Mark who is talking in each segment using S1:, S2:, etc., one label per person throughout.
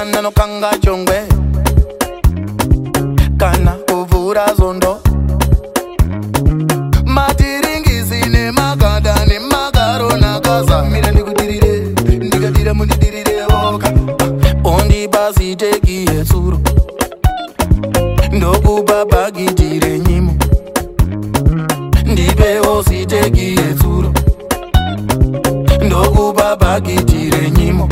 S1: mwana nokanga chongwe kana kuvhura zondo matiringisi nemagada nemagaro nakaza mira ndikudirire ndikadira mundidirire voka ondibasi teki yetsuro ndokupa bhagiti renyimo ndipewo siteki yetsuro ndokupa bhagiti renyimo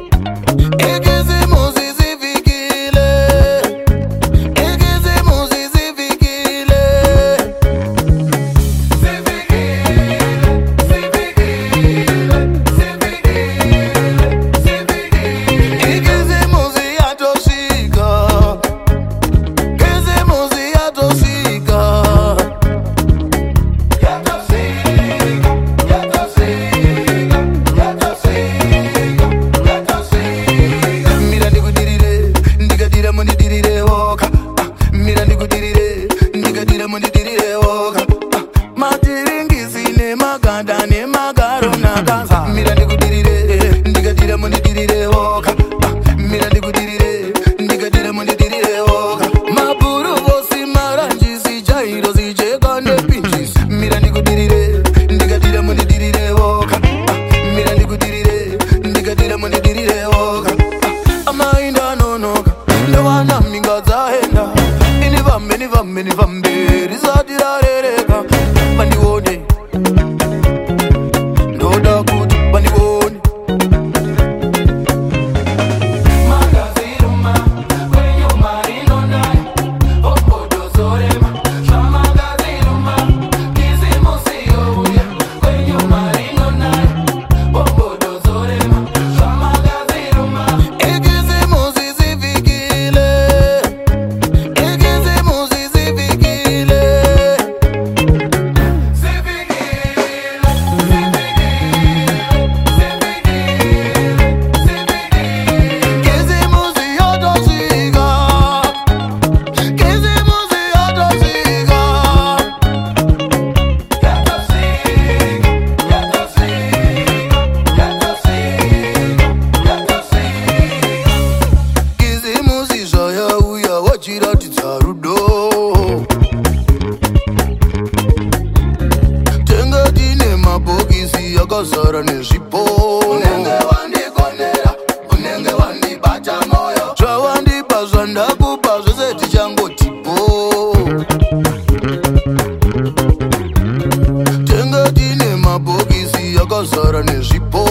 S2: Zara nezvipo
S1: unenge wandikonera unenge wandibata moyo
S2: zvawandipa zvandakupa zvose tichangotipo tenge tine mabhokisi yakazara nezvipo